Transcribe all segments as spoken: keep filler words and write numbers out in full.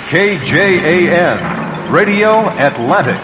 K J A N, Radio Atlantic.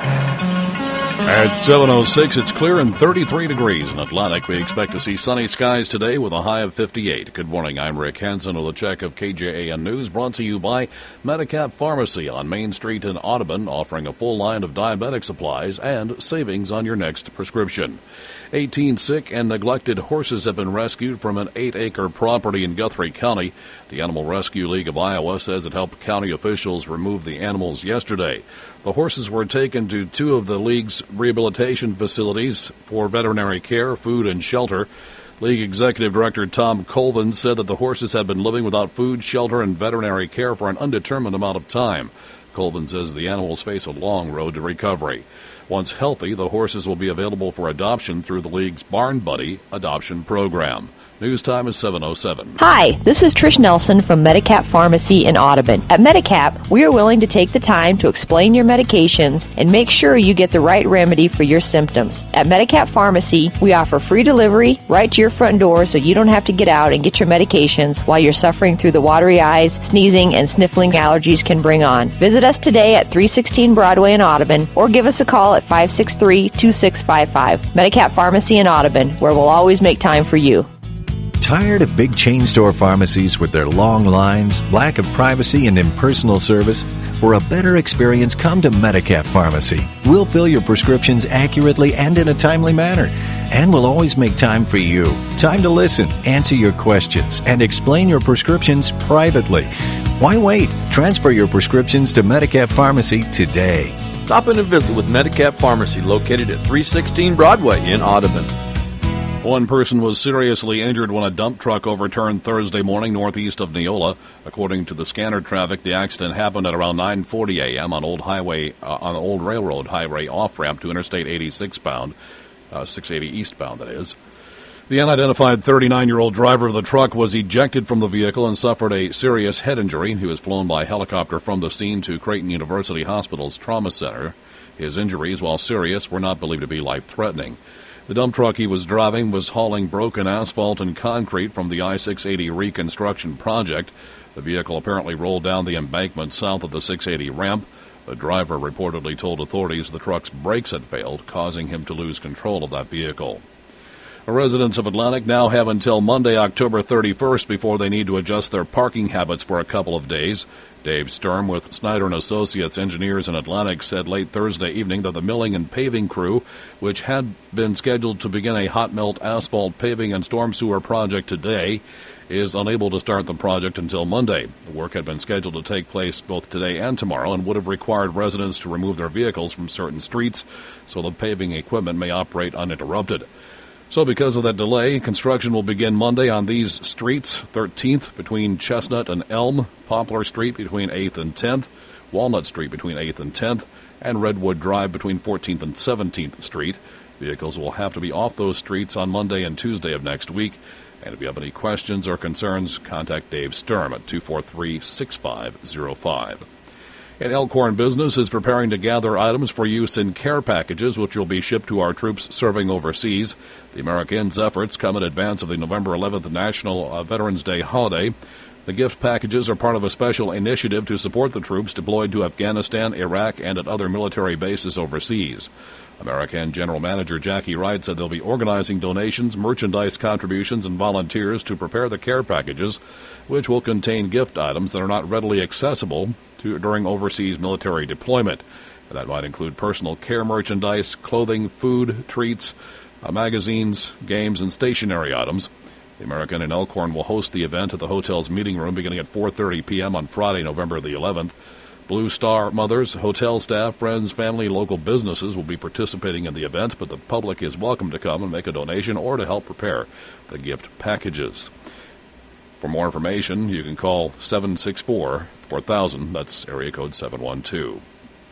At seven oh six, it's clear and thirty-three degrees in Atlantic. We expect to see sunny skies today with a high of fifty-eight. Good morning, I'm Rick Hansen with a check of K J A N News, brought to you by Medicap Pharmacy on Main Street in Audubon, offering a full line of diabetic supplies and savings on your next prescription. eighteen sick and neglected horses have been rescued from an eight-acre property in Guthrie County. The Animal Rescue League of Iowa says it helped county officials remove the animals yesterday. The horses were taken to two of the league's rehabilitation facilities for veterinary care, food, and shelter. League Executive Director Tom Colvin said that the horses had been living without food, shelter, and veterinary care for an undetermined amount of time. Colvin says the animals face a long road to recovery. Once healthy, the horses will be available for adoption through the league's Barn Buddy adoption program. News time is seven oh seven. Hi, this is Trish Nelson from Medicap Pharmacy in Audubon. At Medicap, we are willing to take the time to explain your medications and make sure you get the right remedy for your symptoms. At Medicap Pharmacy, we offer free delivery right to your front door so you don't have to get out and get your medications while you're suffering through the watery eyes, sneezing, and sniffling allergies can bring on. Visit us today at three sixteen Broadway in Audubon or give us a call at five six three, two six five five. Medicap Pharmacy in Audubon, where we'll always make time for you. Tired of big chain store pharmacies with their long lines, lack of privacy, and impersonal service? For a better experience, come to Medicap Pharmacy. We'll fill your prescriptions accurately and in a timely manner. And we'll always make time for you. Time to listen, answer your questions, and explain your prescriptions privately. Why wait? Transfer your prescriptions to Medicap Pharmacy today. Stop in and visit with Medicap Pharmacy, located at three sixteen Broadway in Audubon. One person was seriously injured when a dump truck overturned Thursday morning northeast of Neola. According to the scanner traffic, the accident happened at around nine forty a.m. on Old Highway, uh, on Old Railroad Highway off-ramp to Interstate eighty-six bound, uh, six eighty eastbound, that is. The unidentified thirty-nine-year-old driver of the truck was ejected from the vehicle and suffered a serious head injury. He was flown by helicopter from the scene to Creighton University Hospital's Trauma Center. His injuries, while serious, were not believed to be life-threatening. The dump truck he was driving was hauling broken asphalt and concrete from the I six eighty reconstruction project. The vehicle apparently rolled down the embankment south of the six eighty ramp. The driver reportedly told authorities the truck's brakes had failed, causing him to lose control of that vehicle. Residents of Atlantic now have until Monday, October thirty-first before they need to adjust their parking habits for a couple of days. Dave Sturm with Snyder and Associates Engineers in Atlantic said late Thursday evening that the milling and paving crew, which had been scheduled to begin a hot melt asphalt paving and storm sewer project today, is unable to start the project until Monday. The work had been scheduled to take place both today and tomorrow and would have required residents to remove their vehicles from certain streets so the paving equipment may operate uninterrupted. So because of that delay, construction will begin Monday on these streets: thirteenth between Chestnut and Elm, Poplar Street between eighth and tenth, Walnut Street between eighth and tenth, and Redwood Drive between fourteenth and seventeenth Street. Vehicles will have to be off those streets on Monday and Tuesday of next week. And if you have any questions or concerns, contact Dave Sturm at two four three, six five zero five. And Elkhorn Business is preparing to gather items for use in care packages, which will be shipped to our troops serving overseas. The Americans' efforts come in advance of the November eleventh National uh, Veterans Day holiday. The gift packages are part of a special initiative to support the troops deployed to Afghanistan, Iraq, and at other military bases overseas. American General Manager Jackie Wright said they'll be organizing donations, merchandise contributions, and volunteers to prepare the care packages, which will contain gift items that are not readily accessible to, during overseas military deployment. And that might include personal care merchandise, clothing, food, treats, uh, magazines, games, and stationery items. The American in Elkhorn will host the event at the hotel's meeting room beginning at four thirty p.m. on Friday, November the eleventh. Blue Star mothers, hotel staff, friends, family, local businesses will be participating in the event, but the public is welcome to come and make a donation or to help prepare the gift packages. For more information, you can call seven six four, four thousand. That's area code seven one two.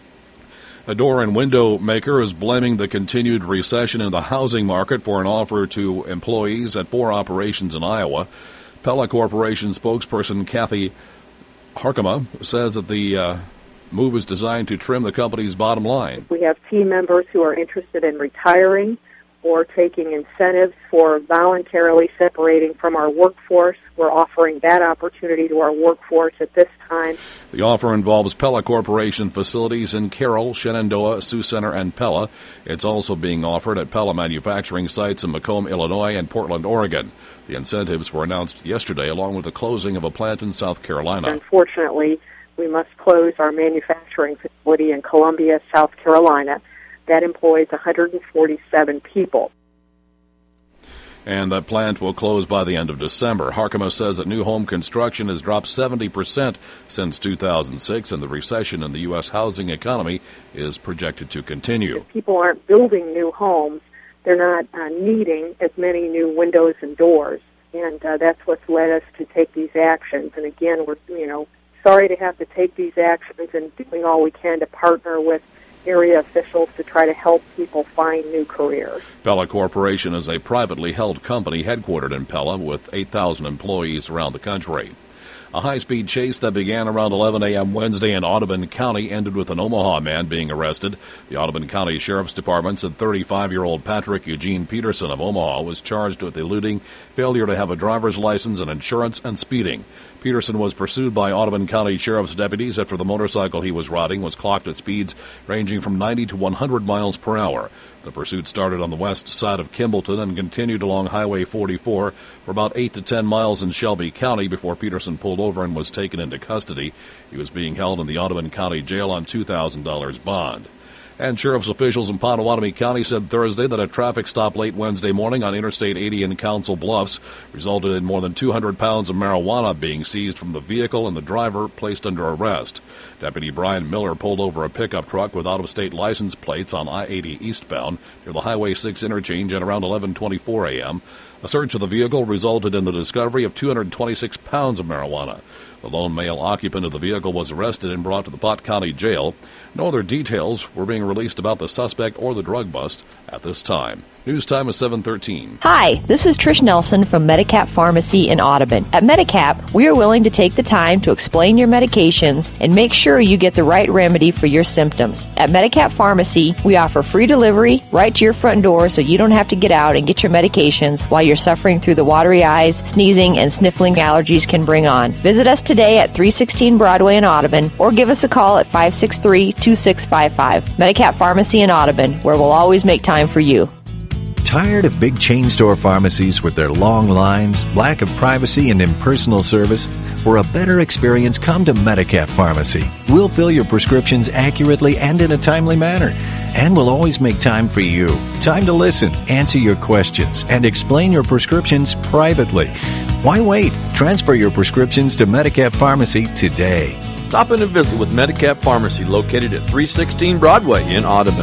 A door and window maker is blaming the continued recession in the housing market for an offer to employees at four operations in Iowa. Pella Corporation spokesperson Kathy Harkema says that the uh, move is designed to trim the company's bottom line. We have team members who are interested in retiring or taking incentives for voluntarily separating from our workforce. We're offering that opportunity to our workforce at this time. The offer involves Pella Corporation facilities in Carroll, Shenandoah, Sioux Center, and Pella. It's also being offered at Pella manufacturing sites in Macomb, Illinois, and Portland, Oregon. The incentives were announced yesterday, along with the closing of a plant in South Carolina. Unfortunately, we must close our manufacturing facility in Columbia, South Carolina. That employs one hundred forty-seven people. And that plant will close by the end of December. Harkema says that new home construction has dropped seventy percent since two thousand six, and the recession in the U S housing economy is projected to continue. If people aren't building new homes, they're not uh, needing as many new windows and doors, and uh, that's what's led us to take these actions. And again, we're you know sorry to have to take these actions and doing all we can to partner with area officials to try to help people find new careers. Pella Corporation is a privately held company headquartered in Pella with eight thousand employees around the country. A high-speed chase that began around eleven a.m. Wednesday in Audubon County ended with an Omaha man being arrested. The Audubon County Sheriff's Department said thirty-five-year-old Patrick Eugene Peterson of Omaha was charged with eluding, failure to have a driver's license and insurance, and speeding. Peterson was pursued by Audubon County Sheriff's deputies after the motorcycle he was riding was clocked at speeds ranging from ninety to one hundred miles per hour. The pursuit started on the west side of Kimballton and continued along Highway forty-four for about eight to ten miles in Shelby County before Peterson pulled over and was taken into custody. He was being held in the Audubon County Jail on two thousand dollars bond. And sheriff's officials in Pottawatomie County said Thursday that a traffic stop late Wednesday morning on Interstate eighty in Council Bluffs resulted in more than two hundred pounds of marijuana being seized from the vehicle and the driver placed under arrest. Deputy Brian Miller pulled over a pickup truck with out-of-state license plates on I eighty eastbound near the Highway six interchange at around eleven twenty-four a.m. A search of the vehicle resulted in the discovery of two hundred twenty-six pounds of marijuana. The lone male occupant of the vehicle was arrested and brought to the Pot County Jail. No other details were being released about the suspect or the drug bust at this time. News time is seven thirteen. Hi, this is Trish Nelson from Medicap Pharmacy in Audubon. At Medicap, we are willing to take the time to explain your medications and make sure you get the right remedy for your symptoms. At Medicap Pharmacy, we offer free delivery right to your front door so you don't have to get out and get your medications while you're suffering through the watery eyes, sneezing, and sniffling allergies can bring on. Visit us today at three sixteen Broadway in Audubon or give us a call at five six three, two six five five. Medicap Pharmacy in Audubon, where we'll always make time for you. Tired of big chain store pharmacies with their long lines, lack of privacy, and impersonal service? For a better experience, come to Medicap Pharmacy. We'll fill your prescriptions accurately and in a timely manner. And we'll always make time for you. Time to listen, answer your questions, and explain your prescriptions privately. Why wait? Transfer your prescriptions to Medicap Pharmacy today. Stop in and visit with Medicap Pharmacy, located at three sixteen Broadway in Audubon.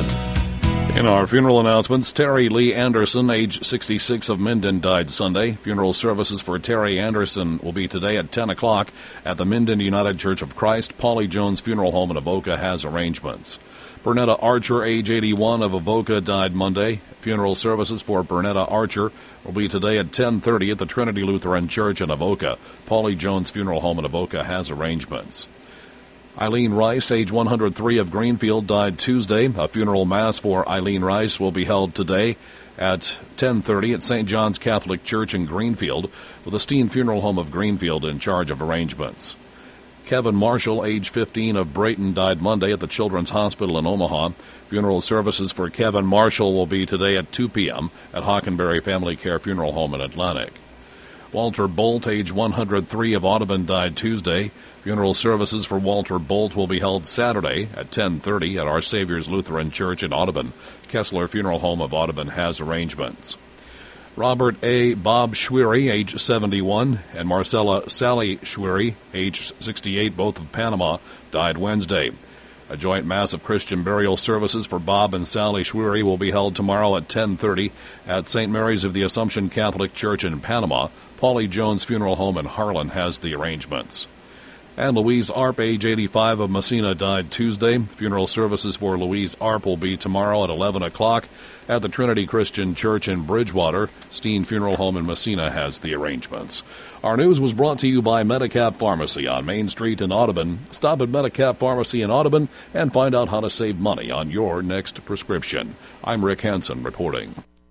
In our funeral announcements, Terry Lee Anderson, age sixty-six, of Minden, died Sunday. Funeral services for Terry Anderson will be today at ten o'clock at the Minden United Church of Christ. Paulie Jones Funeral Home in Avoca has arrangements. Bernetta Archer, age eighty-one, of Avoca, died Monday. Funeral services for Bernetta Archer will be today at ten thirty at the Trinity Lutheran Church in Avoca. Paulie Jones Funeral Home in Avoca has arrangements. Eileen Rice, age one hundred three, of Greenfield, died Tuesday. A funeral mass for Eileen Rice will be held today at ten thirty at Saint John's Catholic Church in Greenfield, with the Steen Funeral Home of Greenfield in charge of arrangements. Kevin Marshall, age fifteen, of Brayton, died Monday at the Children's Hospital in Omaha. Funeral services for Kevin Marshall will be today at two p.m. at Hockenberry Family Care Funeral Home in Atlantic. Walter Bolt, age one hundred three, of Audubon, died Tuesday. Funeral services for Walter Bolt will be held Saturday at ten thirty at Our Savior's Lutheran Church in Audubon. Kessler Funeral Home of Audubon has arrangements. Robert A. Bob Schwery, age seventy-one, and Marcella Sally Schwery, age sixty-eight, both of Panama, died Wednesday. A joint mass of Christian burial services for Bob and Sally Schwery will be held tomorrow at ten thirty at Saint Mary's of the Assumption Catholic Church in Panama. Paulie Jones Funeral Home in Harlan has the arrangements. And Louise Arp, age eighty-five, of Messina, died Tuesday. Funeral services for Louise Arp will be tomorrow at eleven o'clock at the Trinity Christian Church in Bridgewater. Steen Funeral Home in Messina has the arrangements. Our news was brought to you by Medicap Pharmacy on Main Street in Audubon. Stop at Medicap Pharmacy in Audubon and find out how to save money on your next prescription. I'm Rick Hansen reporting.